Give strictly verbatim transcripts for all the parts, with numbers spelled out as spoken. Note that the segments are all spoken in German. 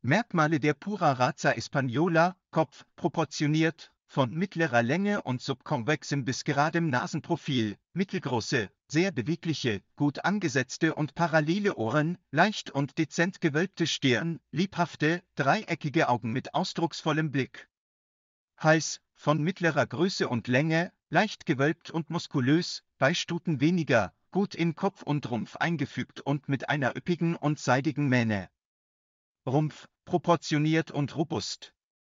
Merkmale der Pura Raza Española: Kopf proportioniert, von mittlerer Länge und subkonvexem bis geradem Nasenprofil, mittelgroße, sehr bewegliche, gut angesetzte und parallele Ohren, leicht und dezent gewölbte Stirn, lebhafte, dreieckige Augen mit ausdrucksvollem Blick. Hals, von mittlerer Größe und Länge, leicht gewölbt und muskulös, bei Stuten weniger, gut in Kopf und Rumpf eingefügt und mit einer üppigen und seidigen Mähne. Rumpf, proportioniert und robust.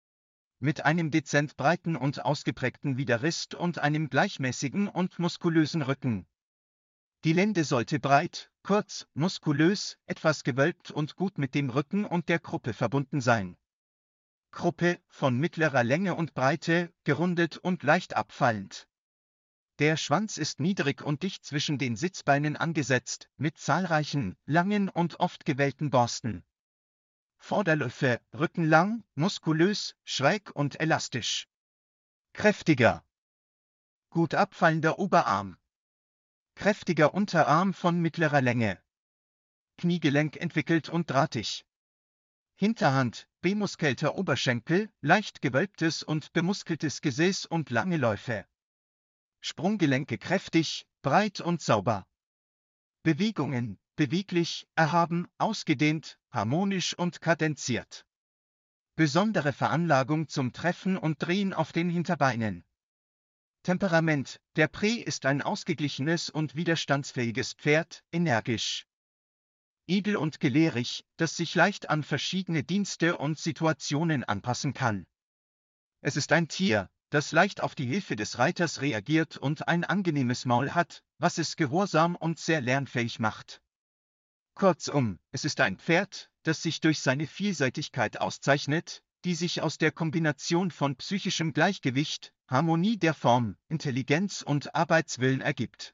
Mit einem dezent breiten und ausgeprägten Widerrist und einem gleichmäßigen und muskulösen Rücken. Die Lende sollte breit, kurz, muskulös, etwas gewölbt und gut mit dem Rücken und der Kruppe verbunden sein. Kruppe, von mittlerer Länge und Breite, gerundet und leicht abfallend. Der Schwanz ist niedrig und dicht zwischen den Sitzbeinen angesetzt, mit zahlreichen, langen und oft gewellten Borsten. Vorderläufe, Rücken lang, muskulös, schräg und elastisch. Kräftiger. Gut abfallender Oberarm. Kräftiger Unterarm von mittlerer Länge. Kniegelenk entwickelt und drahtig. Hinterhand, bemuskelter Oberschenkel, leicht gewölbtes und bemuskeltes Gesäß und lange Läufe. Sprunggelenke kräftig, breit und sauber. Bewegungen, beweglich, erhaben, ausgedehnt, harmonisch und kadenziert. Besondere Veranlagung zum Treffen und Drehen auf den Hinterbeinen. Temperament: Der Pré ist ein ausgeglichenes und widerstandsfähiges Pferd, energisch, edel und gelehrig, das sich leicht an verschiedene Dienste und Situationen anpassen kann. Es ist ein Tier, das leicht auf die Hilfe des Reiters reagiert und ein angenehmes Maul hat, was es gehorsam und sehr lernfähig macht. Kurzum, es ist ein Pferd, das sich durch seine Vielseitigkeit auszeichnet, die sich aus der Kombination von psychischem Gleichgewicht, Harmonie der Form, Intelligenz und Arbeitswillen ergibt.